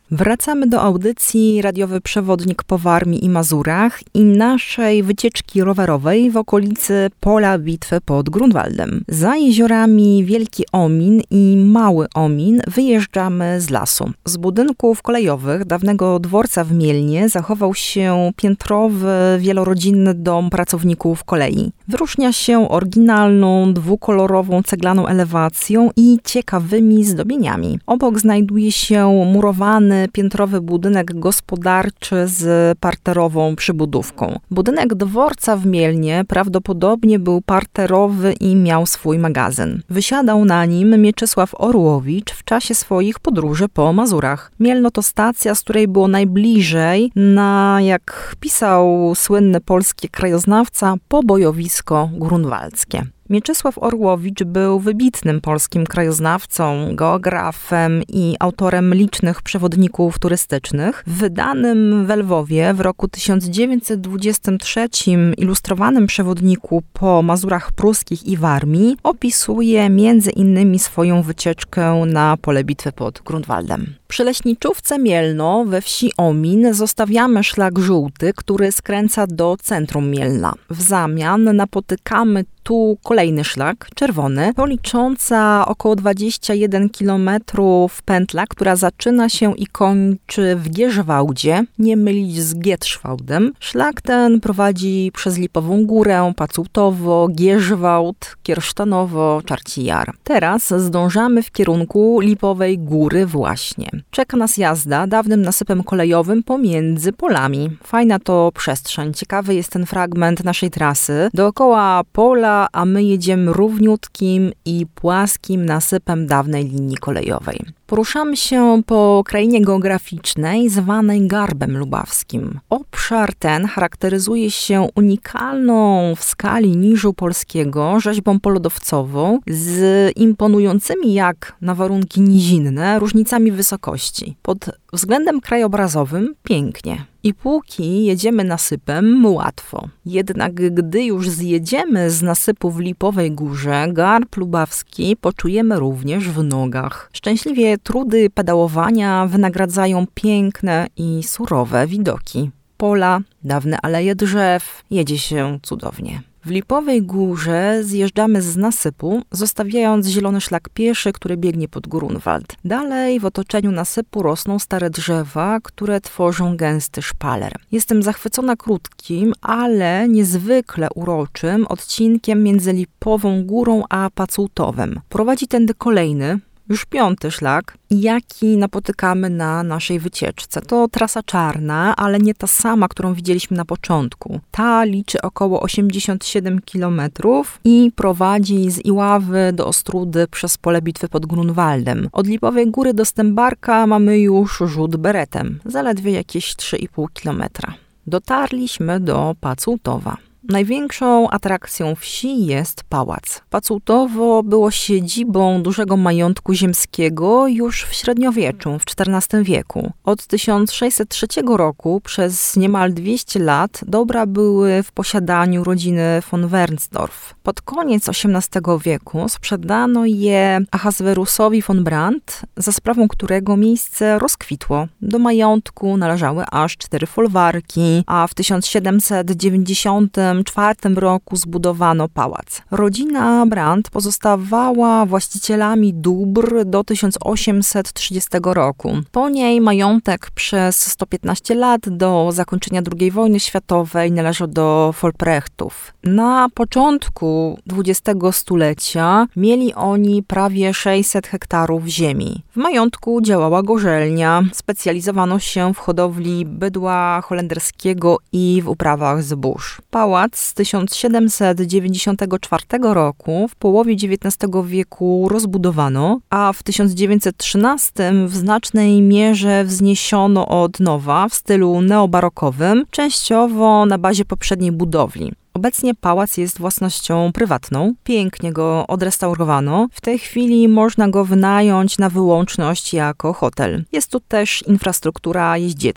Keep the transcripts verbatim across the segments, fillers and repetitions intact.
Wracamy do audycji Radiowy Przewodnik po Warmii i Mazurach i naszej wycieczki rowerowej w okolicy pola bitwy pod Grunwaldem. Za jeziorami Wielki Omin i Mały Omin wyjeżdżamy z lasu. Z budynków kolejowych dawnego dworca w Mielnie zachował się piętrowy, wielorodzinny dom pracowników kolei. Wyróżnia się oryginalną, dwukolorową ceglaną elewacją i ciekawymi zdobieniami. Obok znajduje się murowany piętrowy budynek gospodarczy z parterową przybudówką. Budynek dworca w Mielnie prawdopodobnie był parterowy i miał swój magazyn. Wysiadał na nim Mieczysław Orłowicz w czasie swoich podróży po Mazurach. Mielno to stacja, z której było najbliżej na, jak pisał słynny polski krajoznawca, pobojowisko grunwaldzkie. Mieczysław Orłowicz był wybitnym polskim krajoznawcą, geografem i autorem licznych przewodników turystycznych. W wydanym w Lwowie w roku tysiąc dziewięćset dwudziestym trzecim ilustrowanym przewodniku po Mazurach Pruskich i Warmii opisuje między innymi swoją wycieczkę na pole bitwy pod Grunwaldem. Przy leśniczówce Mielno we wsi Omin zostawiamy szlak żółty, który skręca do centrum Mielna. W zamian napotykamy tu kolejny szlak, czerwony, to licząca około dwadzieścia jeden kilometrów pętla, która zaczyna się i kończy w Gierzwałdzie, nie mylić z Gietrzwałdem. Szlak ten prowadzi przez Lipową Górę, Pacułtowo, Gierzwałd, Kiersztanowo, Czarci Jar. Teraz zdążamy w kierunku Lipowej Góry właśnie. Czeka nas jazda dawnym nasypem kolejowym pomiędzy polami. Fajna to przestrzeń, ciekawy jest ten fragment naszej trasy. Dookoła pola, a my jedziemy równiutkim i płaskim nasypem dawnej linii kolejowej. Poruszamy się po krainie geograficznej zwanej Garbem Lubawskim. Obszar ten charakteryzuje się unikalną w skali niżu polskiego rzeźbą polodowcową z imponującymi jak na warunki nizinne różnicami wysokości. Pod względem krajobrazowym pięknie. I póki jedziemy nasypem, łatwo. Jednak gdy już zjedziemy z nasypu w Lipowej Górze, Garb Lubawski poczujemy również w nogach. Szczęśliwie trudy pedałowania wynagradzają piękne i surowe widoki. Pola, dawne aleje drzew, jedzie się cudownie. W Lipowej Górze zjeżdżamy z nasypu, zostawiając zielony szlak pieszy, który biegnie pod Grunwald. Dalej w otoczeniu nasypu rosną stare drzewa, które tworzą gęsty szpaler. Jestem zachwycona krótkim, ale niezwykle uroczym odcinkiem między Lipową Górą a Pacułtowem. Prowadzi tędy kolejny, już piąty szlak, jaki napotykamy na naszej wycieczce. To trasa czarna, ale nie ta sama, którą widzieliśmy na początku. Ta liczy około osiemdziesiąt siedem kilometrów i prowadzi z Iławy do Ostródy przez pole bitwy pod Grunwaldem. Od Lipowej Góry do Stębarka mamy już rzut beretem, zaledwie jakieś trzy i pół kilometra. Dotarliśmy do Pacułtowa. Największą atrakcją wsi jest pałac. Pacułtowo było siedzibą dużego majątku ziemskiego już w średniowieczu, w czternastym wieku. Od tysiąc sześćset trzeciego roku przez niemal dwieście lat dobra były w posiadaniu rodziny von Wernsdorf. Pod koniec osiemnastego wieku sprzedano je Ahasverusowi von Brandt, za sprawą którego miejsce rozkwitło. Do majątku należały aż cztery folwarki, a w tysiąc siedemset dziewięćdziesiątym czwartym roku zbudowano pałac. Rodzina Brandt pozostawała właścicielami dóbr do tysiąc osiemset trzydziestego roku. Po niej majątek przez sto piętnaście lat do zakończenia drugiej wojny światowej należał do Folprechtów. Na początku dwudziestego stulecia mieli oni prawie sześćset hektarów ziemi. W majątku działała gorzelnia, specjalizowano się w hodowli bydła holenderskiego i w uprawach zbóż. Pałac z tysiąc siedemset dziewięćdziesiątego czwartego roku w połowie dziewiętnastego wieku rozbudowano, a w tysiąc dziewięćset trzynastym w znacznej mierze wzniesiono od nowa w stylu neobarokowym, częściowo na bazie poprzedniej budowli. Obecnie pałac jest własnością prywatną, pięknie go odrestaurowano. W tej chwili można go wynająć na wyłączność jako hotel. Jest tu też infrastruktura jeździecka.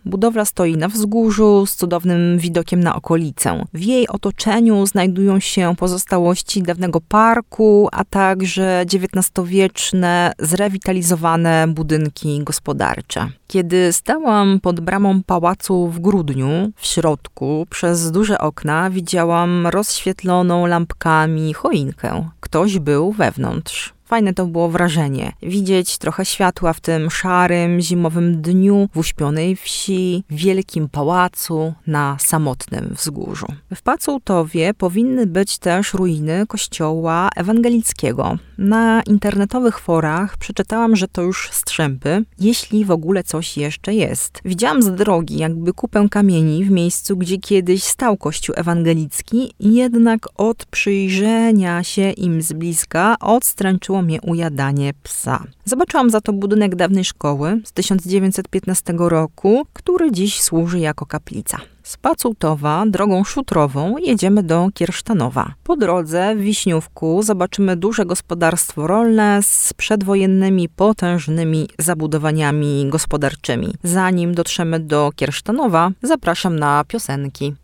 Budowla stoi na wzgórzu z cudownym widokiem na okolicę. W jej otoczeniu znajdują się pozostałości dawnego parku, a także dziewiętnastowieczne, zrewitalizowane budynki gospodarcze. Kiedy stałam pod bramą pałacu w grudniu, w środku, przez duże okna widziałam rozświetloną lampkami choinkę. Ktoś był wewnątrz. Fajne to było wrażenie. Widzieć trochę światła w tym szarym, zimowym dniu, w uśpionej wsi, w wielkim pałacu, na samotnym wzgórzu. W Pacułtowie powinny być też ruiny kościoła ewangelickiego. Na internetowych forach przeczytałam, że to już strzępy, jeśli w ogóle coś jeszcze jest. Widziałam z drogi jakby kupę kamieni w miejscu, gdzie kiedyś stał kościół ewangelicki, jednak od przyjrzenia się im z bliska odstręczyło mnie ujadanie psa. Zobaczyłam za to budynek dawnej szkoły z tysiąc dziewięćset piętnastego roku, który dziś służy jako kaplica. Z Pacułtowa drogą szutrową jedziemy do Kiersztanowa. Po drodze w Wiśniówku zobaczymy duże gospodarstwo rolne z przedwojennymi potężnymi zabudowaniami gospodarczymi. Zanim dotrzemy do Kiersztanowa, zapraszam na piosenki.